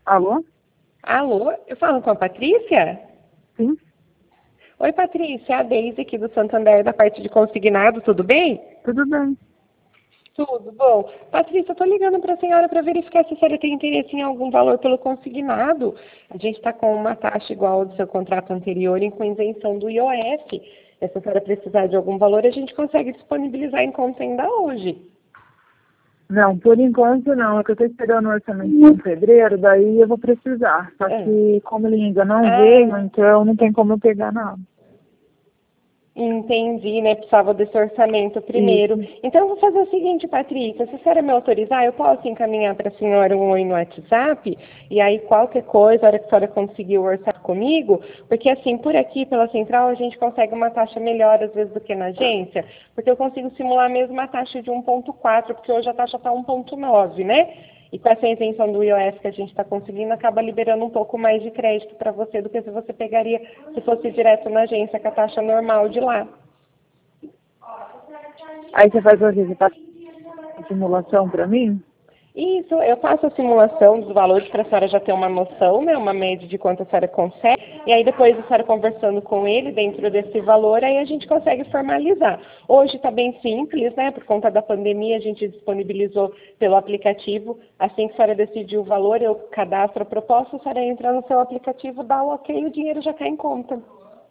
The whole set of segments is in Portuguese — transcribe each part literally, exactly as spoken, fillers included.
Alô? Alô, eu falo com a Patrícia? Sim, Oi, Patrícia, a Deise aqui do Santander, da parte de consignado, tudo bem? tudo bem. Tudo bom. Patrícia, eu tô ligando para a senhora para verificar se a senhora tem interesse em algum valor pelo consignado. A gente está com uma taxa igual ao do seu contrato anterior e com isenção do I O F. E se a senhora precisar de algum valor, a gente consegue disponibilizar em conta ainda hoje. Não, por enquanto não. É que eu estou esperando o orçamento em fevereiro, daí eu vou precisar. Só É. que como ele ainda não Ah, veio, então não tem como eu pegar nada. entendi, né? Precisava desse orçamento primeiro. Isso. Então, eu vou fazer o seguinte, Patrícia, se a senhora me autorizar, eu posso encaminhar para a senhora um oi no WhatsApp, e aí qualquer coisa, a hora que a senhora conseguir orçar comigo, porque assim, por aqui, pela central, a gente consegue uma taxa melhor, às vezes, do que na agência, porque eu consigo simular mesmo a taxa de um ponto quatro, porque hoje a taxa está um ponto nove, né? E com essa isenção do I O F que a gente está conseguindo, acaba liberando um pouco mais de crédito para você do que se você pegaria, se fosse direto na agência, com a taxa normal de lá. Aí você faz o quê? Você faz simulação para mim? Isso, eu faço a simulação dos valores para a senhora já ter uma noção, né, uma média de quanto a senhora consegue, e aí depois a senhora conversando com ele dentro desse valor, aí a gente consegue formalizar. Hoje está bem simples, né, por conta da pandemia, a gente disponibilizou pelo aplicativo, assim que a senhora decidir o valor, eu cadastro a proposta, a senhora entra no seu aplicativo, dá o ok e o dinheiro já cai em conta.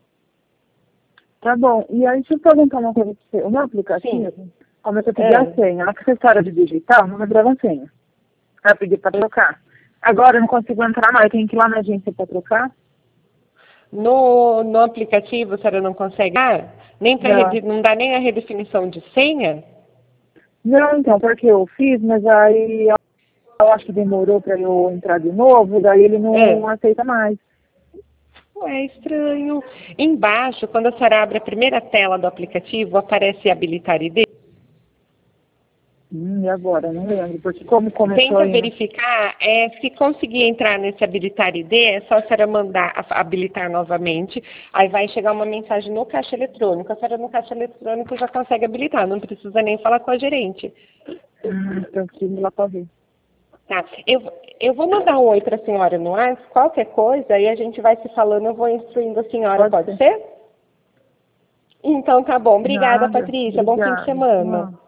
Tá bom. E aí, deixa eu perguntar uma coisa para você. O meu Sim. aplicativo, começa a pedir É. a senha. Na acessória de digital, não lembrava a senha. Vai pedir para trocar. Agora eu não consigo entrar mais. Eu tenho que ir lá na agência para trocar? No, no aplicativo, a senhora não consegue, ah, nem pra, Não. rede- não dá nem a redefinição de senha? Não, então, porque eu fiz, mas aí eu acho que demorou para eu entrar de novo, daí ele É. não aceita mais. Ué, estranho. Embaixo, quando a senhora abre a primeira tela do aplicativo, aparece habilitar I D. Hum, e agora? Não lembro, porque como começou Tenta aí, né? verificar, é, se conseguir entrar nesse habilitar I D, é só a senhora mandar a- habilitar novamente, aí vai chegar uma mensagem no caixa eletrônico. A senhora no caixa eletrônico já consegue habilitar, não precisa nem falar com a gerente. Hum, então preciso ir lá para ver. Tá, eu, eu vou mandar um oi para a senhora no ar, qualquer coisa, aí a gente vai se falando, eu vou instruindo a senhora, Pode pode ser. ser? Então tá bom, obrigada Nada. Patrícia, bom fim de Obrigada. semana. Tchau.